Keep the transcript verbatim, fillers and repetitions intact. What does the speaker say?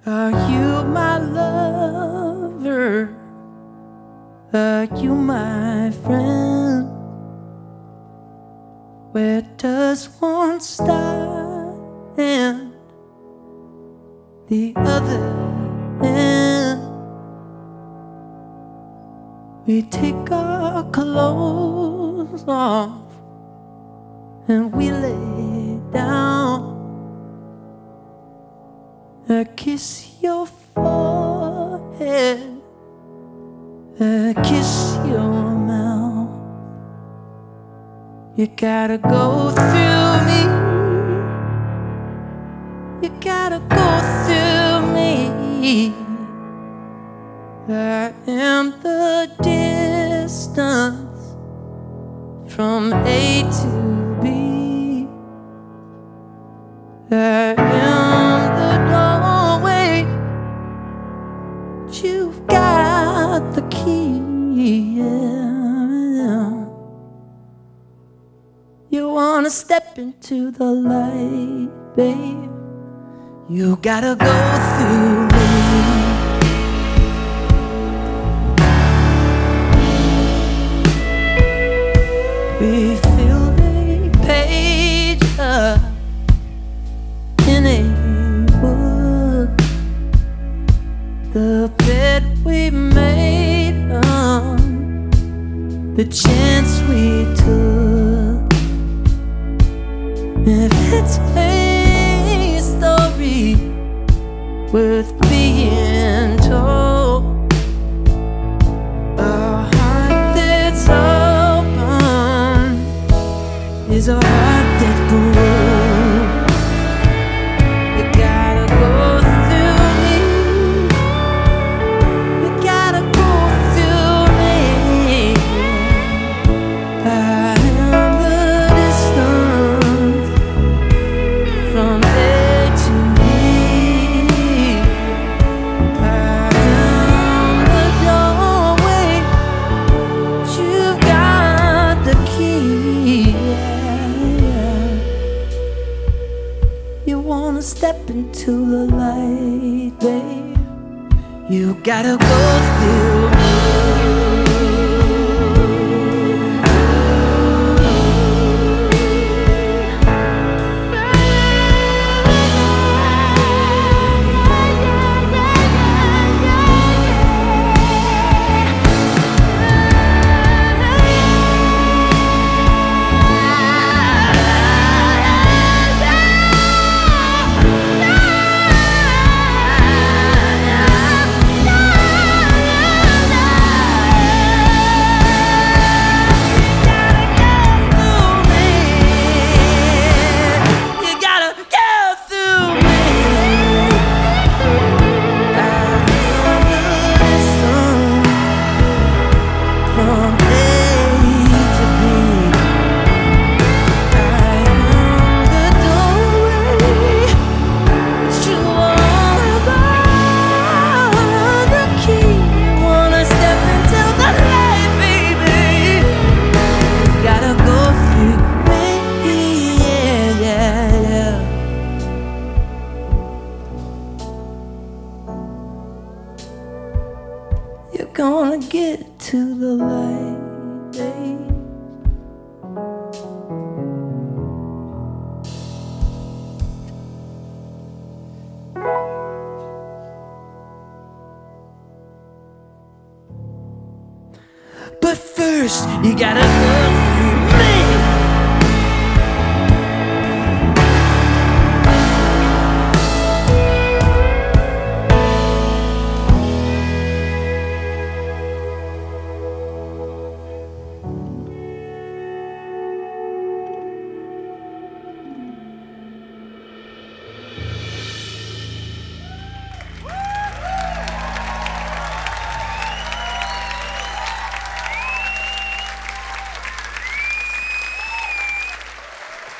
Are you my lover? Are you my friend? Where does one start and the other end? We take our clothes off and we lay down. I kiss your forehead, I kiss your mouth. You gotta go through me, you gotta go through me. I am the distance from A to B. I am the doorway, but you've got the key. Yeah. You wanna step into the light, babe? You gotta go through me. We fill a page up in a book, the bed we made on the chance we took. If it's a story worth being told, a heart that's open is a heart that broke. You gotta go through me, you gotta go through me. I am the distance from A to B. I am the doorway, but you've got the key. You wanna step into the light, babe? You gotta go through me. You're gonna get to the light, babe. But first, you gotta go